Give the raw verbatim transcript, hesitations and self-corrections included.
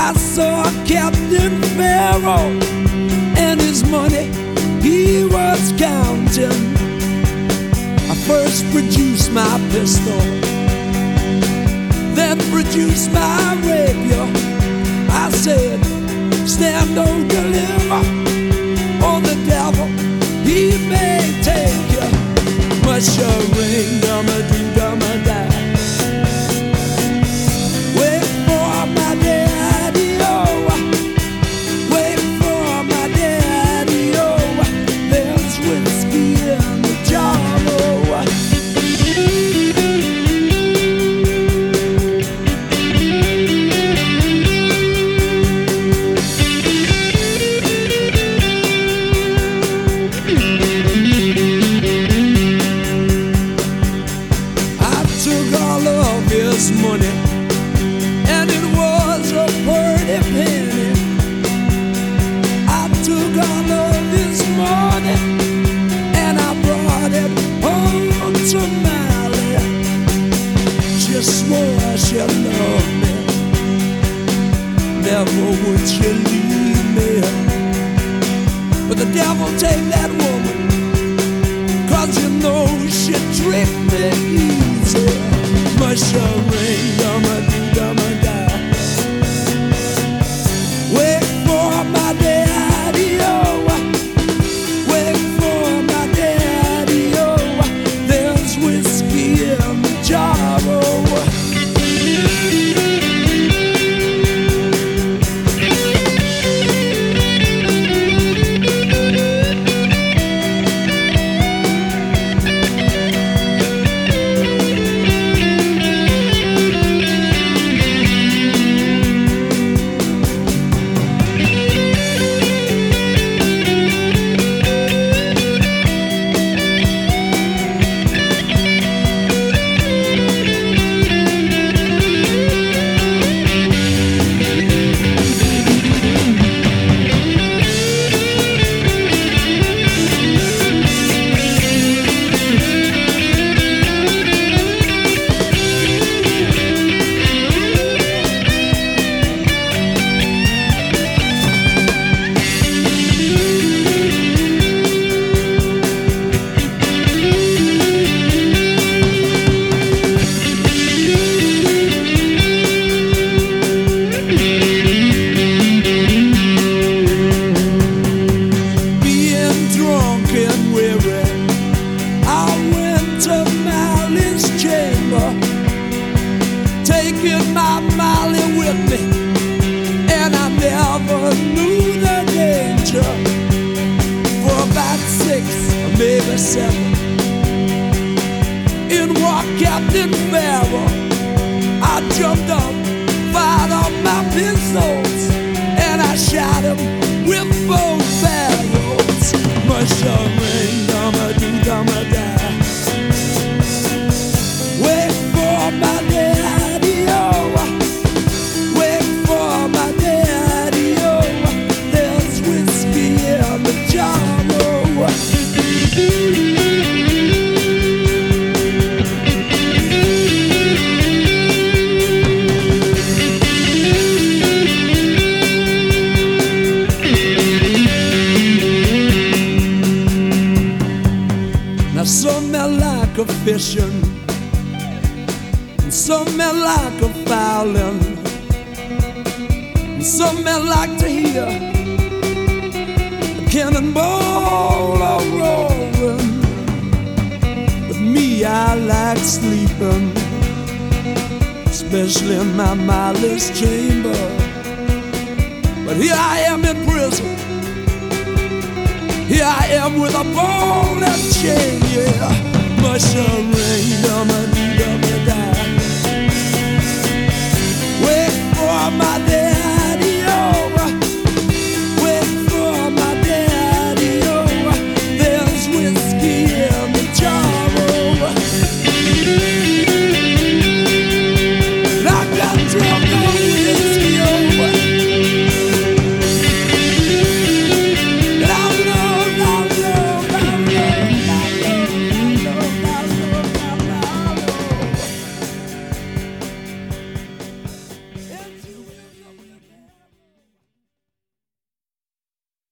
I saw Captain Pharaoh and his money he was counting. I first produced my pistol, then produced my rapier. I said, stand or deliver, or the devil, he may take you. Must you ring, dum-a-doo-dum-a-die. Wait for my daddy-o, wait for my daddy-o. There's whiskey in the jar-o. His money, and it was a pretty penny. I took all of his money and I brought it home to Molly. She swore she loved me, never would she leave me. But the devil take that woman, 'cause you know she tricked me easy. Must you ring, dum-a-doo-dum-a-die. Wait for my daddy-o, wait for my daddy-o. There's whiskey in the jar-o. Taking my Molly with me, and I never knew the danger. For about six or maybe seven, in walked Captain Pharaoh. I jumped up, fired off my pistols, and I shot him with both barrels. Must you ring, dum-a-doo-dum-a-die. Wait for my daddy-o, wait for my daddy-o. There's whiskey in the jar-o. Now some men like a fishing, some men like a fowling, and some men like to hear a cannonball a roaring. But me, I like sleeping, especially in my Molly's chamber. But here I am in prison, here I am with a ball and chain, yeah. Must you ring, dum-a-doo-dum-a-die.